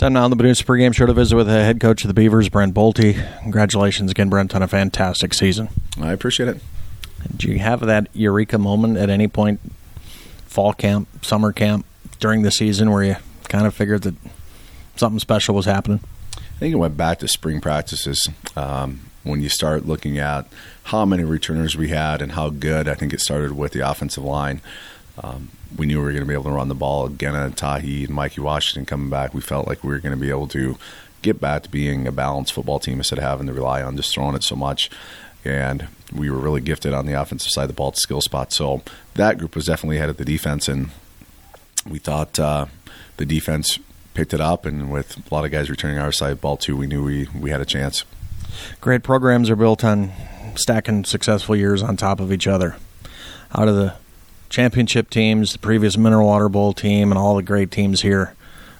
Time now on the Benoist pregame show to visit with the head coach of the Beavers, Brent Bolte. Congratulations again, Brent, on a fantastic season. I appreciate it. Did you have that eureka moment at any point, fall camp, summer camp, during the season, where you kind of figured that something special was happening? I think it went back to spring practices. When you start looking at how many returners we had and how good, I think it started with the offensive line. We knew we were going to be able to run the ball. Again, Tahi and Mikey Washington coming back, we felt like we were going to be able to get back to being a balanced football team instead of having to rely on just throwing it so much. And we were really gifted on the offensive side of the ball at skill spot. So that group was definitely ahead of the defense, and we thought the defense picked it up, and with a lot of guys returning our side of the ball too, we knew we had a chance. Great programs are built on stacking successful years on top of each other. Out of the championship teams, the previous Mineral Water Bowl team, and all the great teams here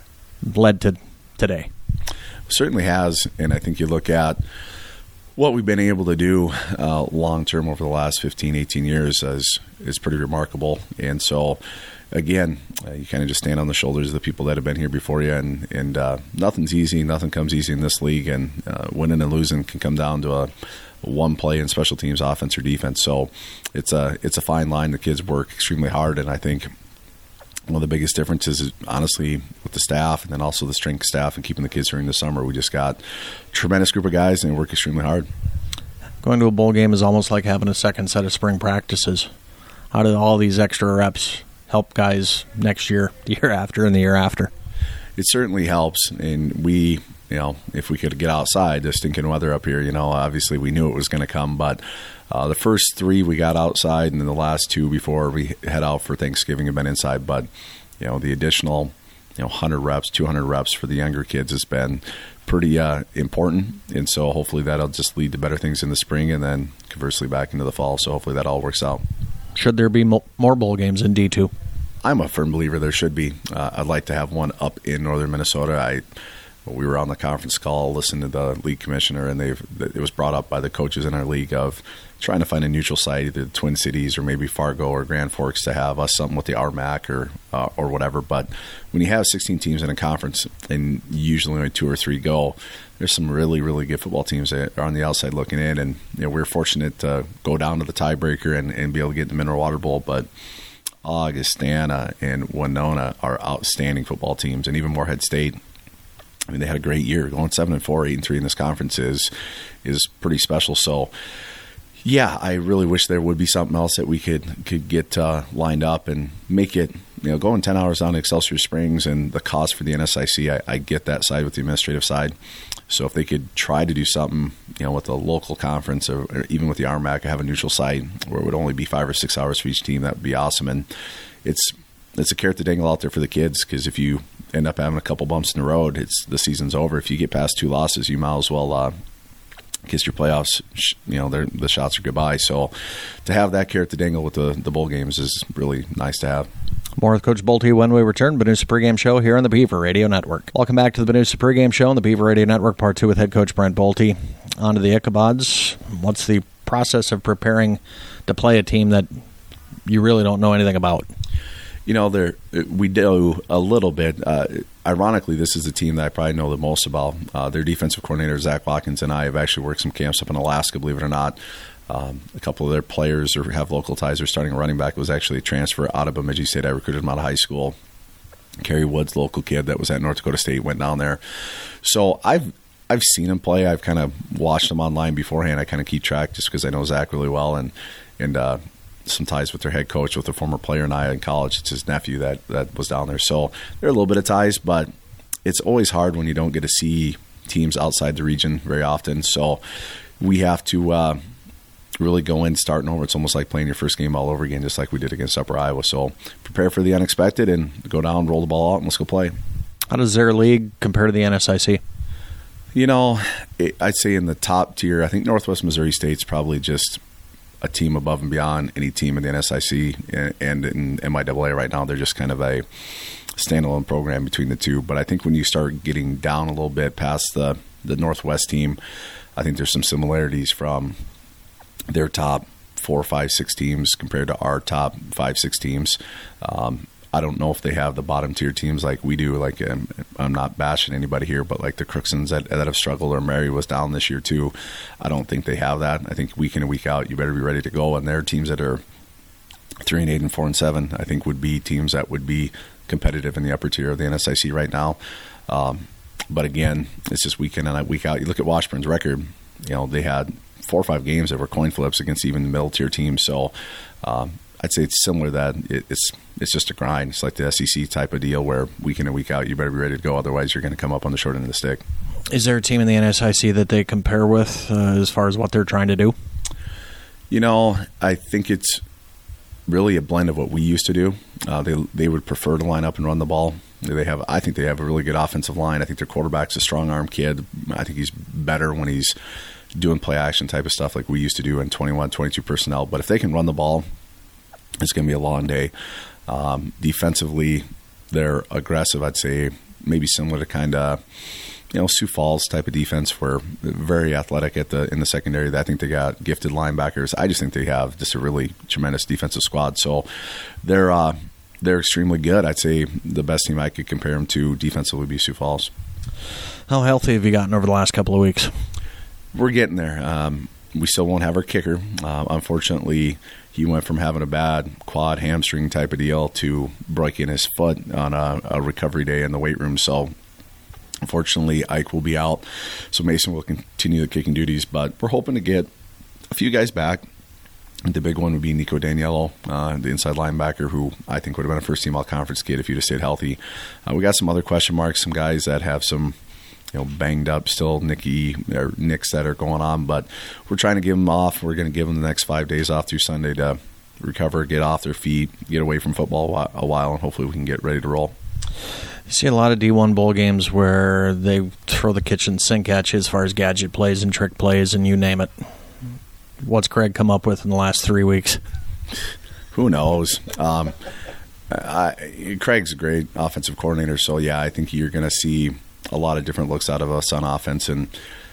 led to today. Certainly has, and I think you look at what we've been able to do long-term over the last 15, 18 years is pretty remarkable. And so, again, you kind of just stand on the shoulders of the people that have been here before you, and nothing's easy. Nothing comes easy in this league, and winning and losing can come down to a one play in special teams, offense or defense. So it's a fine line. The kids work extremely hard, and I think one of the biggest differences is honestly with the staff, and then also the strength staff and keeping the kids during the summer. We just got a tremendous group of guys, and they work extremely hard. Going to a bowl game is almost like having a second set of spring practices. How do all these extra reps help guys next year, the year after, and the year after? It certainly helps, and we, if we could get outside, the stinking weather up here, obviously we knew it was going to come, but the first 3 we got outside, and then the last 2 before we head out for Thanksgiving have been inside. But the additional 100 reps, 200 reps for the younger kids has been pretty important, and so hopefully that'll just lead to better things in the spring, and then conversely back into the fall. So hopefully that all works out. Should there be more bowl games in D2? I'm a firm believer there should be. I'd like to have one up in northern Minnesota. We were on the conference call listening to the league commissioner, and it was brought up by the coaches in our league of trying to find a neutral site, either the Twin Cities or maybe Fargo or Grand Forks, to have us something with the RMAC or whatever. But when you have 16 teams in a conference and usually only 2 or 3 go, there's some really, really good football teams that are on the outside looking in. And we were fortunate to go down to the tiebreaker and be able to get the Mineral Water Bowl. But Augustana and Winona are outstanding football teams, and even Morehead State. I mean, they had a great year. Going 7-4, 8-3 in this conference is pretty special. So, yeah, I really wish there would be something else that we could get lined up and make it. Going 10 hours down to Excelsior Springs and the cost for the NSIC, I get that side with the administrative side. So if they could try to do something, with the local conference or even with the RMAC, have a neutral site where it would only be 5 or 6 hours for each team, that would be awesome. And it's a carrot to dangle out there for the kids, because if you end up having a couple bumps in the road, the season's over. If you get past 2 losses, you might as well kiss your playoffs. The shots are goodbye. So to have that carrot to dangle with the bowl games is really nice to have. More with Coach Bolte when we return. Benoist pregame show here on the Beaver Radio Network. Welcome back to the Benoist pregame show on the Beaver Radio Network, Part 2 with head coach Brent Bolte. On to the Ichabods. What's the process of preparing to play a team that you really don't know anything about? We do a little bit. Ironically, this is the team that I probably know the most about. Their defensive coordinator, Zach Watkins, and I have actually worked some camps up in Alaska, believe it or not. A couple of their players have local ties. They're starting a running back. It was actually a transfer out of Bemidji State. I recruited him out of high school. Kerry Woods, local kid that was at North Dakota State, went down there. So I've seen him play. I've kind of watched him online beforehand. I kind of keep track just because I know Zach really well, and some ties with their head coach, with a former player and I in college. It's his nephew that was down there. So there are a little bit of ties, but it's always hard when you don't get to see teams outside the region very often. So we have to really go in starting over. It's almost like playing your first game all over again, just like we did against Upper Iowa. So prepare for the unexpected and go down, roll the ball out, and let's go play. How does their league compare to the NSIC? I'd say in the top tier, I think Northwest Missouri State's probably just a team above and beyond any team in the NSIC and in MIAA right now. They're just kind of a standalone program between the two. But I think when you start getting down a little bit past the Northwest team, I think there's some similarities from their top 4, 5, 6 teams compared to our top 5, 6 teams. I don't know if they have the bottom tier teams like we do. Like I'm not bashing anybody here, but like the Crooksons that have struggled, or Mary was down this year too. I don't think they have that. I think week in and week out, you better be ready to go. And their teams that are 3-8 and 4-7, I think would be teams that would be competitive in the upper tier of the NSIC right now. But again, it's just week in and week out. You look at Washburn's record. They had 4 or 5 games that were coin flips against even the middle tier teams. So I'd say it's similar to that. It's just a grind. It's like the SEC type of deal where week in and week out, you better be ready to go. Otherwise, you're going to come up on the short end of the stick. Is there a team in the NSIC that they compare with as far as what they're trying to do? I think it's really a blend of what we used to do. They would prefer to line up and run the ball. I think they have a really good offensive line. I think their quarterback's a strong arm kid. I think he's better when he's doing play action type of stuff like we used to do in 21, 22 personnel. But if they can run the ball, it's going to be a long day. Defensively, they're aggressive. I'd say maybe similar to kind of Sioux Falls type of defense, where they're very athletic in the secondary. I think they got gifted linebackers. I just think they have just a really tremendous defensive squad. So they're extremely good. I'd say the best team I could compare them to defensively would be Sioux Falls. How healthy have you gotten over the last couple of weeks? We're getting there. We still won't have our kicker. Unfortunately, he went from having a bad quad hamstring type of deal to breaking his foot on a recovery day in the weight room. So unfortunately, Ike will be out. So Mason will continue the kicking duties. But we're hoping to get a few guys back. The big one would be Nico Daniello, the inside linebacker, who I think would have been a first-team all-conference kid if he'd have stayed healthy. We got some other question marks, some guys that have some banged up still, nicks that are going on, but we're trying to give them off. We're going to give them the next 5 days off through Sunday to recover, get off their feet, get away from football a while, and hopefully we can get ready to roll. You see a lot of D1 bowl games where they throw the kitchen sink at you as far as gadget plays and trick plays and you name it. What's Craig come up with in the last 3 weeks? Who knows? Craig's a great offensive coordinator, so yeah, I think you're going to see a lot of different looks out of us on offense, and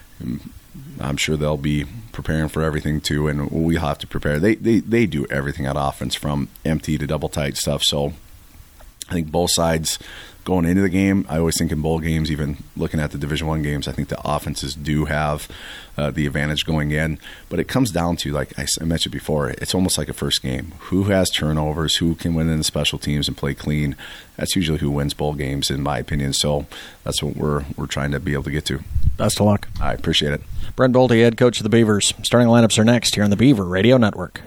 I'm sure they'll be preparing for everything too, and we'll have to prepare. They do everything on offense from empty to double tight stuff, so I think both sides going into the game, I always think in bowl games, even looking at the Division I games, I think the offenses do have the advantage going in. But it comes down to, like I mentioned before, it's almost like a first game. Who has turnovers? Who can win in the special teams and play clean? That's usually who wins bowl games, in my opinion. So that's what we're trying to be able to get to. Best of luck. I appreciate it. Brent Bolte, head coach of the Beavers. Starting lineups are next here on the Beaver Radio Network.